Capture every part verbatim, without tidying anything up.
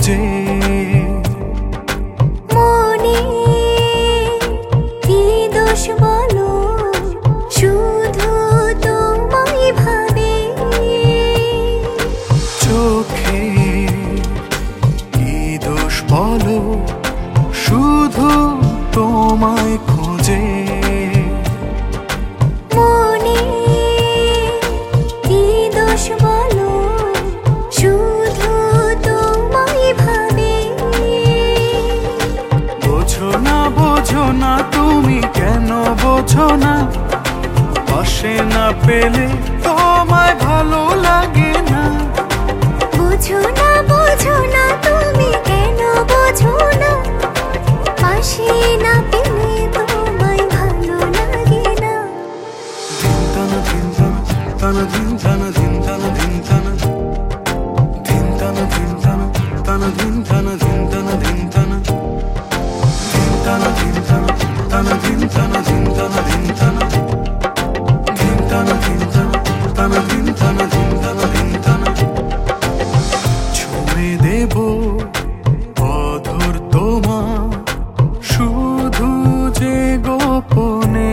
খোঁজে। মনে কি দোষ বলো, শুধু তোমায় ভাবে। চোখে কি দোষ বলো, শুধু তোমায় খোঁজে। মনে কি দোষ বলো, শুধু তোমায় ভাবে। বোঝো না বোঝো না তুমি কেন বোঝো না, পাশে না পেলে তোমায় ভালো লাগে না। বোঝো না বোঝো না তুমি কেন বোঝো না, পাশে না পেলে তোমায় ভালো লাগে না। ধিন তানা ধিন তানা তানা ধিন তানা ধিন তানা ধিন তানা ধিন তানা তানা ধিন তানা ধিন তানা ধিন তানা ধিন তানা ধিন তানা তানা ধিন তানা ধিন তানা ধিন তানা ধিন তানা ধিন তানা তানা ধিন তানা ধিন তানা ধিন তানা। ছুঁয়ে দেব অধর তোমা, শুধু যে গোপনে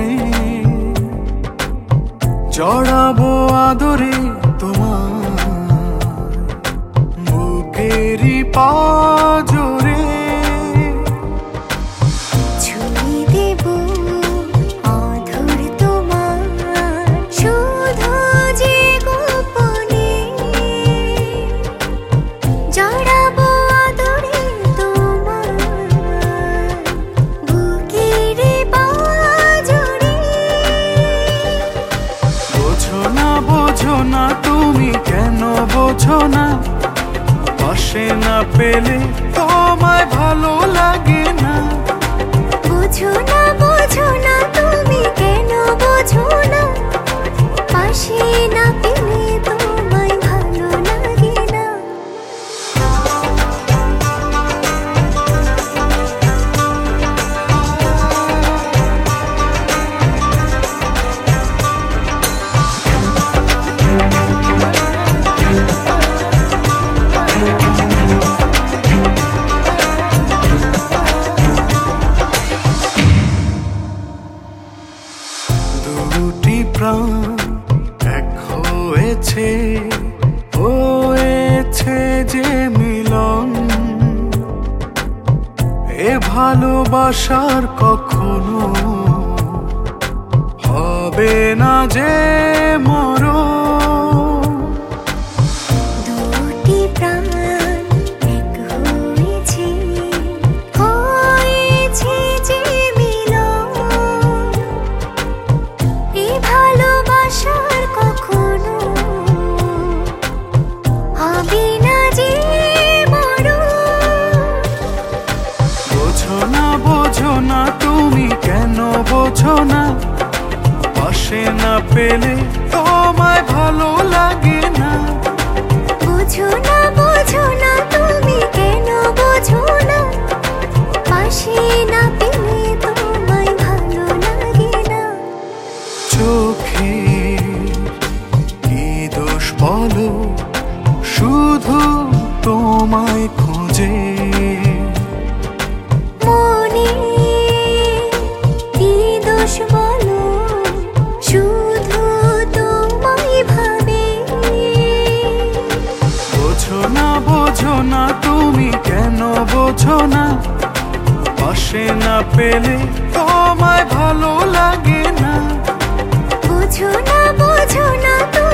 জড়াবো আদরে তোমার বুকেরই পাজরে। ছুঁয়ে দেব অধর তোমার, শুধু যে গোপনে জড়াবো আদরে তোমার বুকের পাজরে। বোঝো না বোঝো না তুমি কেন বোঝো না, পাশে না পেলে তোমায় ভালো লাগে না। বোঝো না বোঝো না তুমি কেন বোঝো না, পাশে না পেলে তোমায় ভালো লাগে না। দুটি প্রাণ এক হয়েছে, হয়েছে যে মিলন। এ ভালোবাসার কখনো হবে না যে মরণ। দুটি প্রাণ এক হয়েছে, হয়েছে যে মিলন। এই ভালোবাসার কখনো হবে না যে মরণ। বোঝো না বোঝো না তুমি কেন বোঝো না, পাশে না পেলে তোমায় ভালো লাগে না। বোঝো না বোঝো না তুমি কেন বোঝো না, পাশে না পেলে তোমায় ভালো লাগে না। চোখে কি দোষ বলো, শুধু তোমায় খোঁজে। মনে কি দোষ বলো, শুধু তোমায় ভাবে। বোঝো না বোঝো না তুমি কেন বোঝো না, পাশে না পেলে তোমায় ভালো লাগে না। বোঝো না বোঝো না